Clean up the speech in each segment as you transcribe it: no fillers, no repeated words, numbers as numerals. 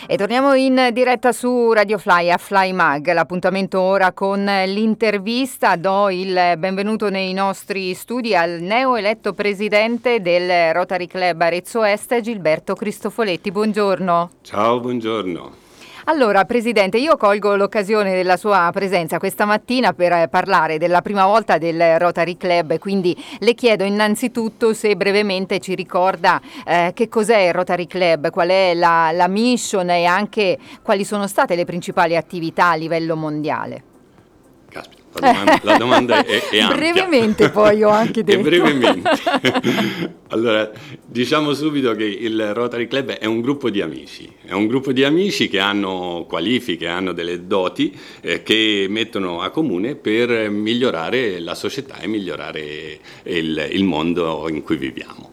E torniamo in diretta su Radio Fly a Fly Mag, l'appuntamento ora con l'intervista. Do il benvenuto nei nostri studi al neoeletto presidente del Rotary Club Arezzo Est, Gilberto Cristofoletti. Buongiorno. Ciao, buongiorno. Allora, Presidente, io colgo l'occasione della sua presenza questa mattina per parlare della prima volta del Rotary Club, quindi le chiedo innanzitutto se brevemente ci ricorda che cos'è il Rotary Club, qual è la mission e anche quali sono state le principali attività a livello mondiale. Caspita, la domanda è ampia. Brevemente poi ho anche detto. Brevemente. Allora, diciamo subito che il Rotary Club è un gruppo di amici. È un gruppo di amici che hanno qualifiche, hanno delle doti che mettono a comune per migliorare la società e migliorare il mondo in cui viviamo.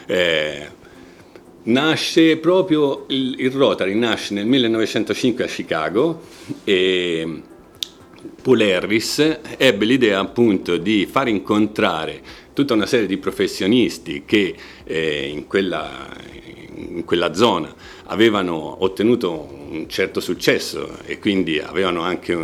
Nasce proprio il Rotary, nasce nel 1905 a Chicago e Paul Harris ebbe l'idea appunto di far incontrare tutta una serie di professionisti che in quella zona avevano ottenuto un certo successo e quindi avevano anche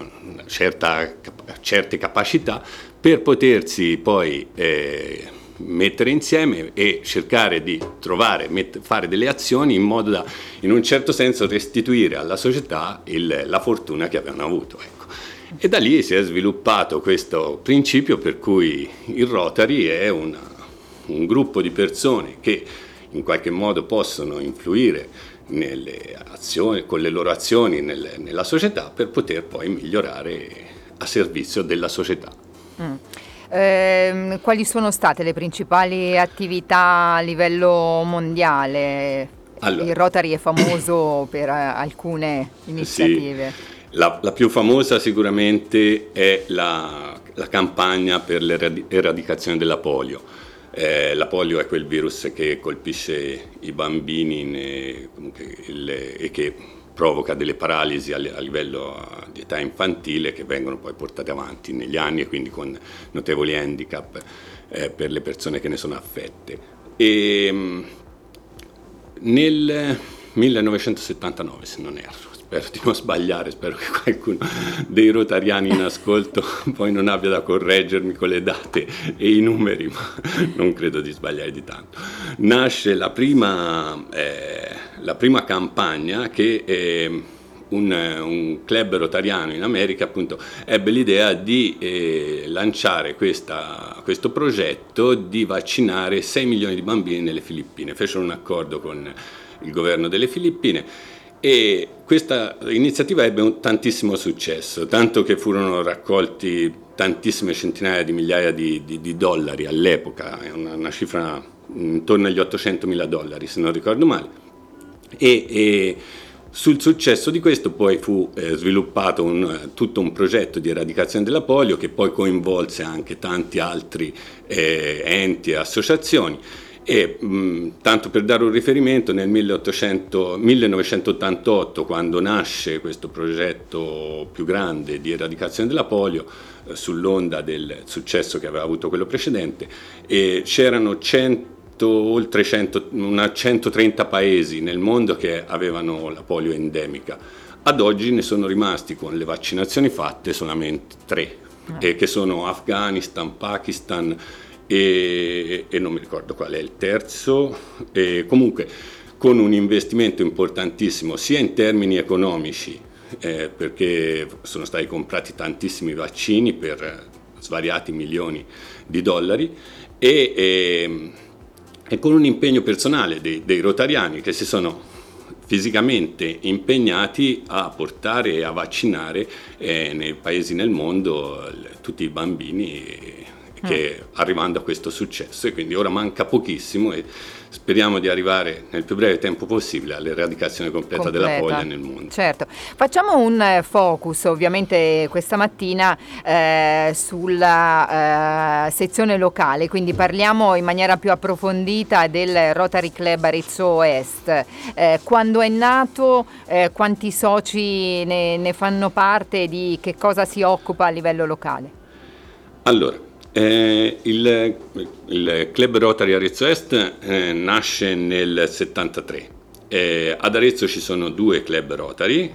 certe capacità per potersi poi mettere insieme e cercare di fare delle azioni in modo da, in un certo senso, restituire alla società la fortuna che avevano avuto. Ecco. E da lì si è sviluppato questo principio per cui il Rotary è un gruppo di persone che in qualche modo possono influire nelle azioni, con le loro azioni nella società per poter poi migliorare a servizio della società. Quali sono state le principali attività a livello mondiale? Allora, il Rotary è famoso per alcune iniziative. Sì. La più famosa sicuramente è la campagna per l'eradicazione della polio. La polio è quel virus che colpisce i bambini e che provoca delle paralisi a livello di età infantile che vengono poi portate avanti negli anni e quindi con notevoli handicap per le persone che ne sono affette. E nel 1979, se non erro, spero di non sbagliare, spero che qualcuno dei rotariani in ascolto poi non abbia da correggermi con le date e i numeri, ma non credo di sbagliare di tanto. Nasce la prima campagna che un club rotariano in America appunto ebbe l'idea di lanciare questo progetto di vaccinare 6 milioni di bambini nelle Filippine. Fecero un accordo con il governo delle Filippine e questa iniziativa ebbe tantissimo successo, tanto che furono raccolti tantissime centinaia di migliaia di dollari all'epoca, è una cifra intorno agli $800.000 se non ricordo male, e sul successo di questo poi fu sviluppato tutto un progetto di eradicazione della polio che poi coinvolse anche tanti altri enti e associazioni. E tanto per dare un riferimento, nel 1988, quando nasce questo progetto più grande di eradicazione della polio, sull'onda del successo che aveva avuto quello precedente, c'erano 130 paesi nel mondo che avevano la polio endemica. Ad oggi ne sono rimasti, con le vaccinazioni fatte, solamente 3, che sono Afghanistan, Pakistan e non mi ricordo qual è il terzo, comunque con un investimento importantissimo sia in termini economici, perché sono stati comprati tantissimi vaccini per svariati milioni di dollari, e con un impegno personale dei rotariani che si sono fisicamente impegnati a portare e a vaccinare nei paesi nel mondo tutti i bambini che arrivando a questo successo, e quindi ora manca pochissimo e speriamo di arrivare nel più breve tempo possibile all'eradicazione completa della polio nel mondo. Certo, facciamo un focus ovviamente questa mattina sulla sezione locale, quindi parliamo in maniera più approfondita del Rotary Club Arezzo Est. Quando è nato, quanti soci ne fanno parte, di che cosa si occupa a livello locale? Allora, il Club Rotary Arezzo Est nasce nel 73 Ad Arezzo ci sono 2 club Rotary,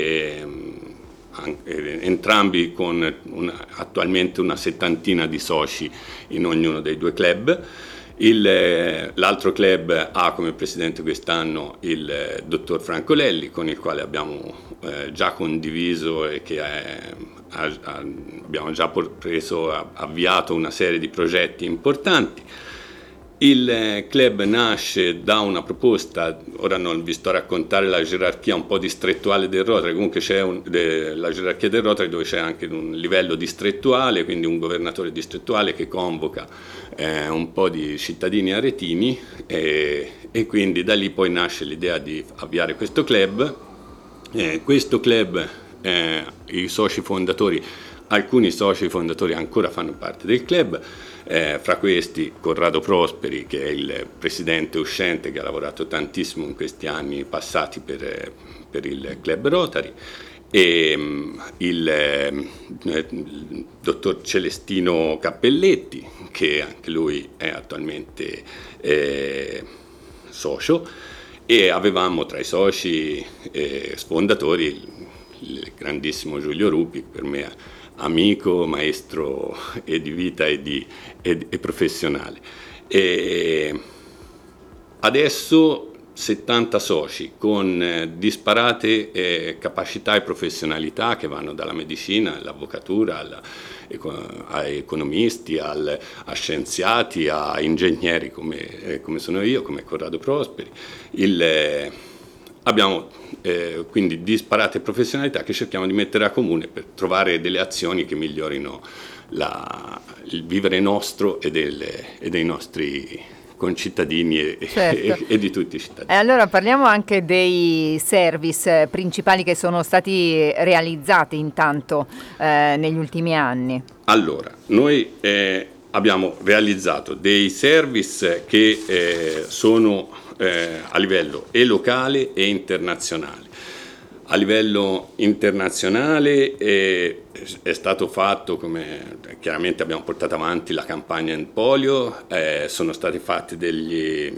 entrambi con attualmente una 70 di soci in ognuno dei 2 club. L'altro club ha come presidente quest'anno il dottor Franco Lelli, con il quale abbiamo già condiviso e che abbiamo già avviato una serie di progetti importanti. Il club nasce da una proposta, ora non vi sto a raccontare la gerarchia un po' distrettuale del Rotary, comunque c'è la gerarchia del Rotary dove c'è anche un livello distrettuale, quindi un governatore distrettuale che convoca un po' di cittadini aretini e quindi da lì poi nasce l'idea di avviare questo club. Questo club, i soci fondatori, alcuni soci fondatori ancora fanno parte del club. Fra questi Corrado Prosperi, che è il presidente uscente, che ha lavorato tantissimo in questi anni passati per il Club Rotary, e il dottor Celestino Cappelletti, che anche lui è attualmente socio, e avevamo tra i soci sfondatori il grandissimo Giulio Rupi, per me amico, maestro e di vita e professionale. E adesso 70 soci con disparate capacità e professionalità che vanno dalla medicina all'avvocatura, a economisti, a scienziati, a ingegneri come sono io, come Corrado Prosperi. Abbiamo quindi disparate professionalità che cerchiamo di mettere a comune per trovare delle azioni che migliorino il vivere nostro e dei nostri concittadini certo. e di tutti i cittadini. E allora parliamo anche dei service principali che sono stati realizzati intanto negli ultimi anni. Allora, noi abbiamo realizzato dei service che sono a livello locale e internazionale. A livello internazionale è stato fatto, come chiaramente abbiamo portato avanti la campagna in polio, sono stati fatti degli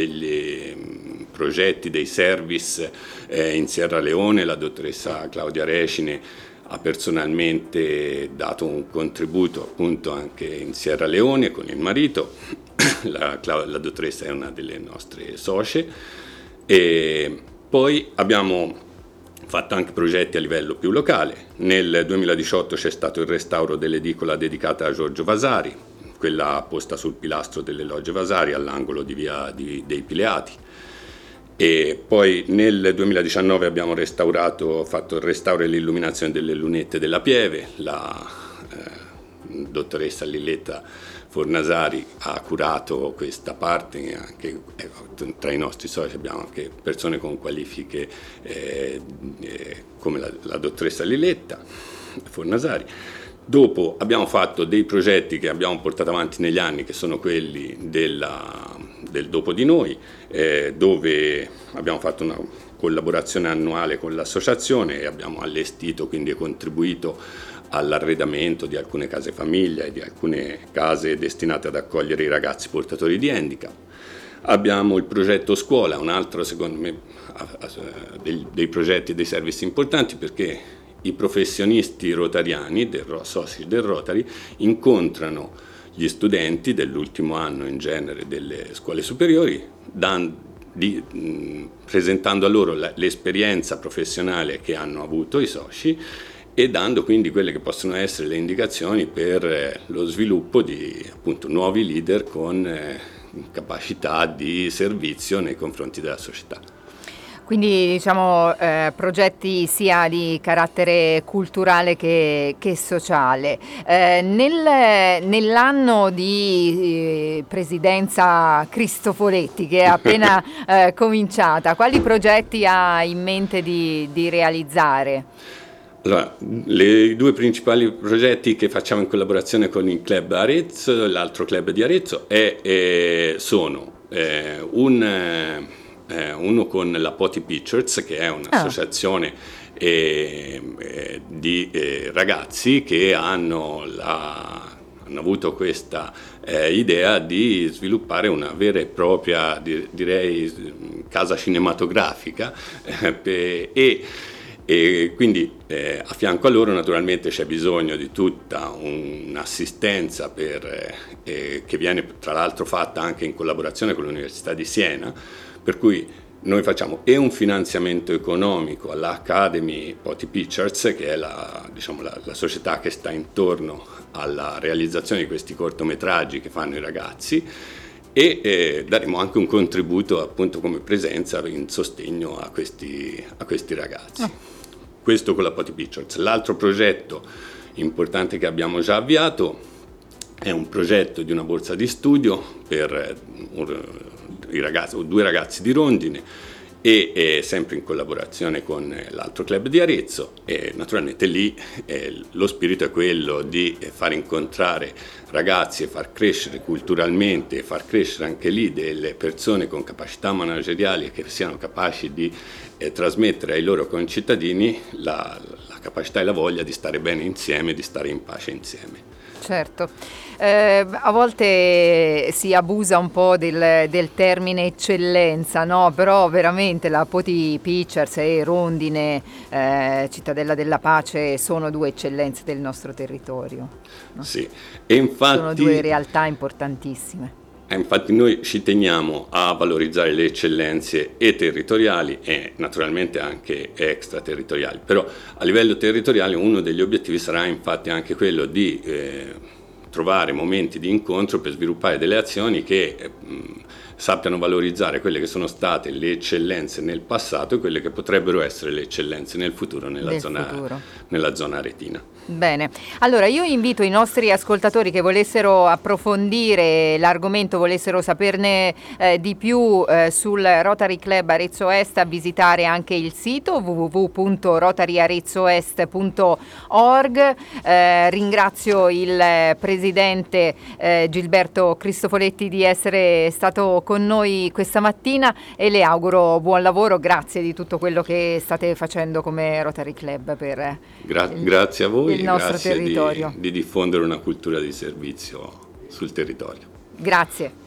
progetti, dei service in Sierra Leone. La dottoressa Claudia Recine ha personalmente dato un contributo appunto anche in Sierra Leone con il marito. La dottoressa è una delle nostre socie, e poi abbiamo fatto anche progetti a livello più locale. Nel 2018 c'è stato il restauro dell'edicola dedicata a Giorgio Vasari, quella posta sul pilastro delle Logge Vasari all'angolo di via dei Pileati. E poi nel 2019 abbiamo fatto il restauro e l'illuminazione delle lunette della Pieve. La dottoressa Lilletta Fornasari ha curato questa parte, anche tra i nostri soci abbiamo anche persone con qualifiche come la dottoressa Lilletta Fornasari. Dopo abbiamo fatto dei progetti che abbiamo portato avanti negli anni, che sono quelli del Dopo di Noi, dove abbiamo fatto una collaborazione annuale con l'associazione e abbiamo allestito, quindi contribuito all'arredamento di alcune case famiglia e di alcune case destinate ad accogliere i ragazzi portatori di handicap. Abbiamo il progetto scuola, un altro secondo me dei progetti e dei servizi importanti, perché i professionisti rotariani, soci del Rotary, incontrano gli studenti dell'ultimo anno in genere delle scuole superiori, presentando a loro l'esperienza professionale che hanno avuto i soci e dando quindi quelle che possono essere le indicazioni per lo sviluppo di appunto nuovi leader con capacità di servizio nei confronti della società. Quindi diciamo progetti sia di carattere culturale che sociale. Nell'anno di presidenza Cristoforetti, che è appena cominciata, quali progetti ha in mente di realizzare? Allora, i 2 principali progetti che facciamo in collaborazione con il Club Arezzo, l'altro club di Arezzo, sono uno con la Poti Pictures, che è un'associazione di ragazzi che hanno hanno avuto questa idea di sviluppare una vera e propria, direi, casa cinematografica e quindi a fianco a loro naturalmente c'è bisogno di tutta un'assistenza che viene tra l'altro fatta anche in collaborazione con l'Università di Siena, per cui noi facciamo un finanziamento economico all'Academy Potty Pictures, che è la società che sta intorno alla realizzazione di questi cortometraggi che fanno i ragazzi, e daremo anche un contributo appunto come presenza in sostegno a questi ragazzi. Questo con la Potty Pictures. L'altro progetto importante che abbiamo già avviato è un progetto di una borsa di studio per due ragazzi di Rondine e sempre in collaborazione con l'altro club di Arezzo, e naturalmente lì lo spirito è quello di far incontrare ragazzi e far crescere culturalmente e far crescere anche lì delle persone con capacità manageriali che siano capaci di trasmettere ai loro concittadini la capacità e la voglia di stare bene insieme, di stare in pace insieme. Certo, a volte si abusa un po' del termine eccellenza, no? Però veramente la Potty Pictures e Rondine, Cittadella della Pace, sono due eccellenze del nostro territorio, no? Sì, e infatti sono due realtà importantissime. Infatti noi ci teniamo a valorizzare le eccellenze territoriali e naturalmente anche extraterritoriali, però a livello territoriale uno degli obiettivi sarà infatti anche quello di trovare momenti di incontro per sviluppare delle azioni che sappiano valorizzare quelle che sono state le eccellenze nel passato e quelle che potrebbero essere le eccellenze nel futuro nella zona aretina. Bene, allora io invito i nostri ascoltatori che volessero approfondire l'argomento, volessero saperne di più sul Rotary Club Arezzo Est a visitare anche il sito www.rotaryarezzoest.org. Ringrazio il presidente Gilberto Cristofoletti di essere stato con noi questa mattina e le auguro buon lavoro, grazie di tutto quello che state facendo come Rotary Club per grazie a voi. Il nostro territorio. Di diffondere una cultura di servizio sul territorio. Grazie.